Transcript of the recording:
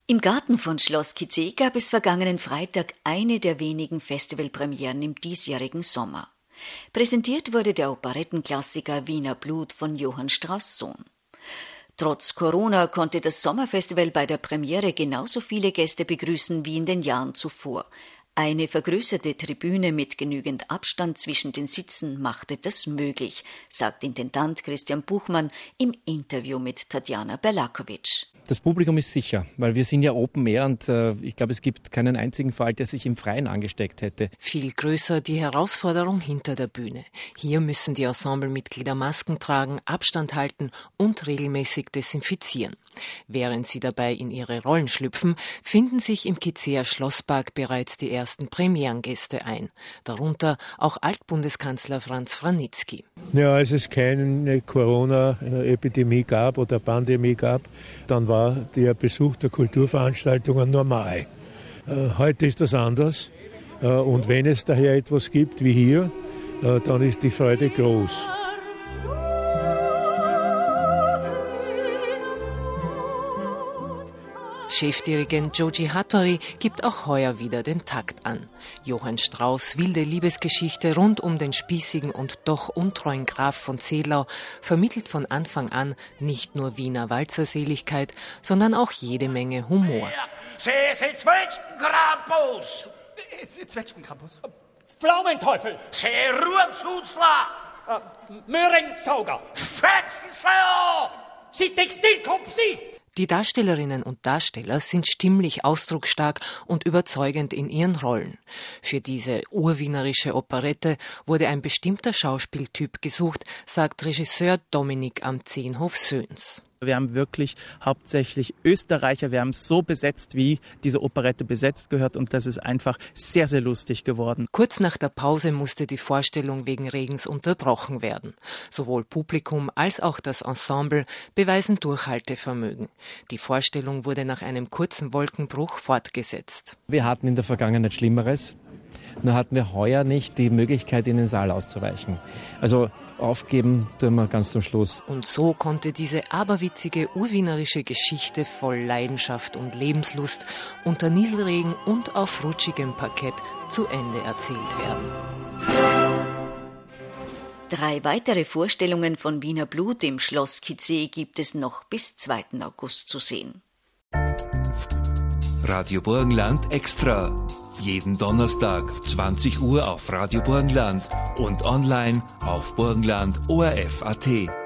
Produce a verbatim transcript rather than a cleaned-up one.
Im Garten von Schloss Kitzee gab es vergangenen Freitag eine der wenigen Festivalpremieren im diesjährigen Sommer. Präsentiert wurde der Operettenklassiker Wiener Blut von Johann Strauss Sohn. Trotz Corona konnte das Sommerfestival bei der Premiere genauso viele Gäste begrüßen wie in den Jahren zuvor. Eine vergrößerte Tribüne mit genügend Abstand zwischen den Sitzen machte das möglich, sagt Intendant Christian Buchmann im Interview mit Tatjana Berlakovic. Das Publikum ist sicher, weil wir sind ja Open Air und äh, ich glaube, es gibt keinen einzigen Fall, der sich im Freien angesteckt hätte. Viel größer die Herausforderung hinter der Bühne. Hier müssen die Ensemblemitglieder Masken tragen, Abstand halten und regelmäßig desinfizieren. Während sie dabei in ihre Rollen schlüpfen, finden sich im Kitzeer Schlosspark bereits die ersten Premierengäste ein. Darunter auch Altbundeskanzler Franz Vranitzky. Ja, als es keine Corona-Epidemie gab oder Pandemie gab, dann war der Besuch der Kulturveranstaltungen normal. Heute ist das anders. Und wenn es daher etwas gibt wie hier, dann ist die Freude groß. Chefdirigent Joji Hattori gibt auch heuer wieder den Takt an. Johann Strauss' wilde Liebesgeschichte rund um den spießigen und doch untreuen Graf von Zedlau vermittelt von Anfang an nicht nur Wiener Walzerseligkeit, sondern auch jede Menge Humor. Sie sind Zwetschgenkrampus! Zwetschgenkrampus? Pflaumenteufel! Sie Ruhrzutzler! Uh, Möhringsauger! Fetzenscheuer! Sie Textilkopf, Sie! Die Darstellerinnen und Darsteller sind stimmlich ausdrucksstark und überzeugend in ihren Rollen. Für diese urwienerische Operette wurde ein bestimmter Schauspieltyp gesucht, sagt Regisseur Dominik Amzenhof-Söhns. Wir haben wirklich hauptsächlich Österreicher, wir haben es so besetzt, wie diese Operette besetzt gehört und das ist einfach sehr, sehr lustig geworden. Kurz nach der Pause musste die Vorstellung wegen Regens unterbrochen werden. Sowohl Publikum als auch das Ensemble beweisen Durchhaltevermögen. Die Vorstellung wurde nach einem kurzen Wolkenbruch fortgesetzt. Wir hatten in der Vergangenheit Schlimmeres, nur hatten wir heuer nicht die Möglichkeit, in den Saal auszuweichen. Also aufgeben tun wir ganz zum Schluss. Und so konnte diese aberwitzige urwienerische Geschichte voll Leidenschaft und Lebenslust unter Nieselregen und auf rutschigem Parkett zu Ende erzählt werden. Drei weitere Vorstellungen von Wiener Blut im Schloss Kitzee gibt es noch bis zweiten August zu sehen. Radio Burgenland Extra. Jeden Donnerstag, zwanzig Uhr auf Radio Burgenland und online auf burgenland punkt o r f punkt a t.